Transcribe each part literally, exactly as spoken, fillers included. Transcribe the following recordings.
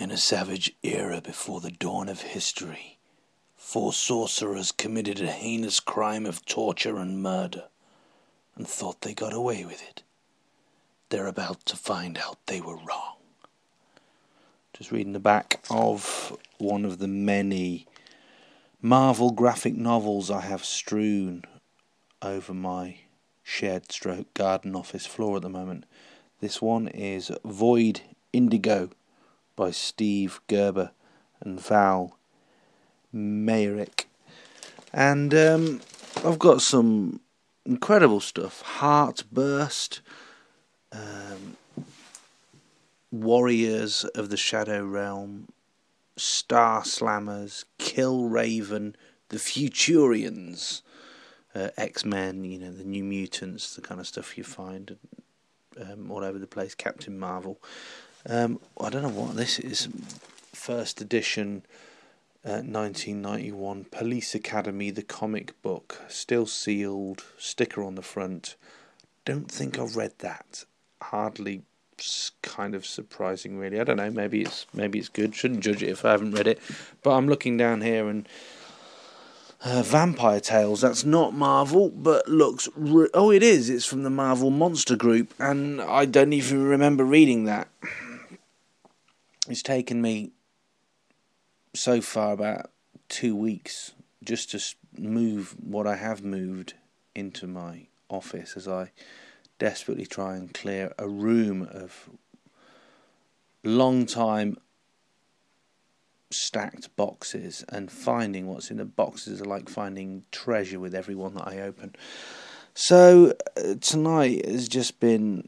In a savage era before the dawn of history, four sorcerers committed a heinous crime of torture and murder, and thought they got away with it. They're about to find out they were wrong. Just reading the back of one of the many Marvel graphic novels I have strewn over my shed stroke garden office floor at the moment. This one is Void Indigo by Steve Gerber and Val Mayerick. And um, I've got some incredible stuff. Heartburst, um, Warriors of the Shadow Realm, Star Slammers, Kill Raven, The Futurians, uh, X-Men, you know, the New Mutants, the kind of stuff you find um, all over the place, Captain Marvel. Um, I don't know what this is. First edition, uh, nineteen ninety-one, Police Academy, the comic book, still sealed, sticker on the front. Don't think I've read that. Hardly, kind of surprising, really. I don't know. Maybe it's maybe it's good. Shouldn't judge it if I haven't read it. But I'm looking down here and uh, Vampire Tales. That's not Marvel, but looks. Re- oh, it is. It's from the Marvel Monster Group, and I don't even remember reading that. It's taken me so far about two weeks just to move what I have moved into my office as I desperately try and clear a room of long time stacked boxes, and finding what's in the boxes are like finding treasure with every one that I open. So uh, tonight has just been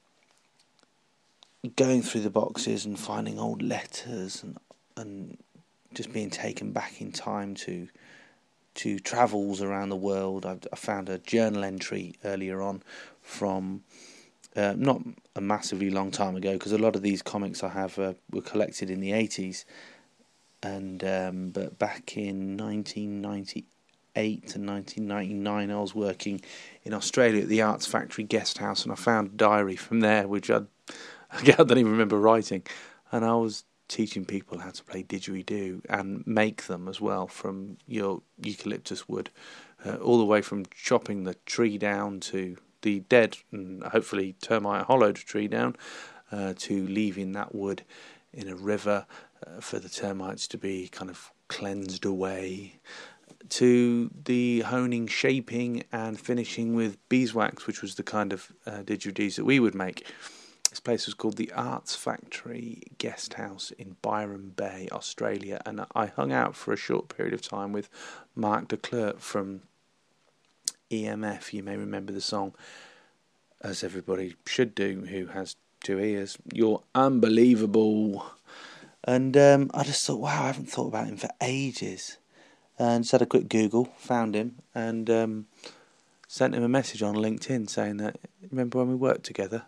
going through the boxes and finding old letters and and just being taken back in time to to travels around the world. I've, I found a journal entry earlier on from uh, not a massively long time ago, because a lot of these comics I have uh, were collected in the eighties, and um, but back in nineteen ninety-eight to nineteen ninety-nine I was working in Australia at the Arts Factory Guest House, and I found a diary from there which I'd I don't even remember writing, and I was teaching people how to play didgeridoo and make them as well from your eucalyptus wood, uh, all the way from chopping the tree down to the dead and hopefully termite hollowed tree down, uh, to leaving that wood in a river uh, for the termites to be kind of cleansed away, to the honing, shaping and finishing with beeswax, which was the kind of uh, didgeridoos that we would make. This place was called the Arts Factory Guest House in Byron Bay, Australia, and I hung out for a short period of time with Mark de Klerk from E M F. You may remember the song, as everybody should do who has two ears, "You're Unbelievable." And um, I just thought, wow, I haven't thought about him for ages. And just had a quick Google, found him, and um, sent him a message on LinkedIn saying that, remember when we worked together?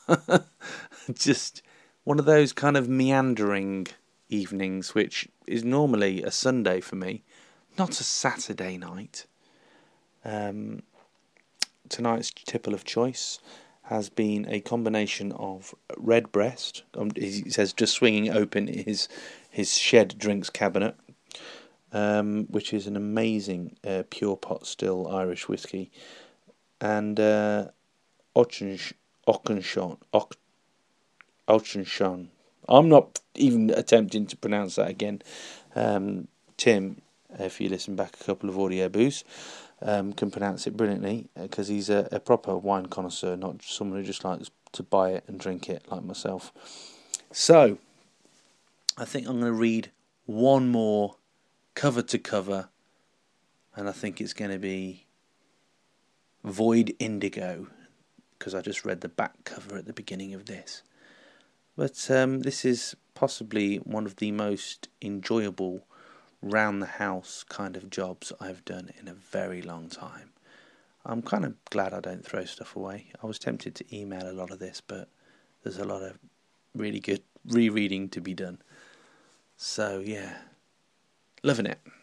Just one of those kind of meandering evenings, which is normally a Sunday for me, not a Saturday night. Um, tonight's tipple of choice has been a combination of Redbreast. Um, he says just swinging open his his shed drinks cabinet, um, which is an amazing uh, pure pot still Irish whiskey, and uh, Auchenshon. Auchenshon. Auchenshon. I'm not even attempting to pronounce that again. Um, Tim, if you listen back a couple of audio boos, um, can pronounce it brilliantly, because he's a, a proper wine connoisseur, not someone who just likes to buy it and drink it like myself. So, I think I'm going to read one more cover to cover, and I think it's going to be Void Indigo, because I just read the back cover at the beginning of this. But um, this is possibly one of the most enjoyable round the house kind of jobs I've done in a very long time. I'm kind of glad I don't throw stuff away. I was tempted to email a lot of this, but there's a lot of really good rereading to be done. So yeah, loving it.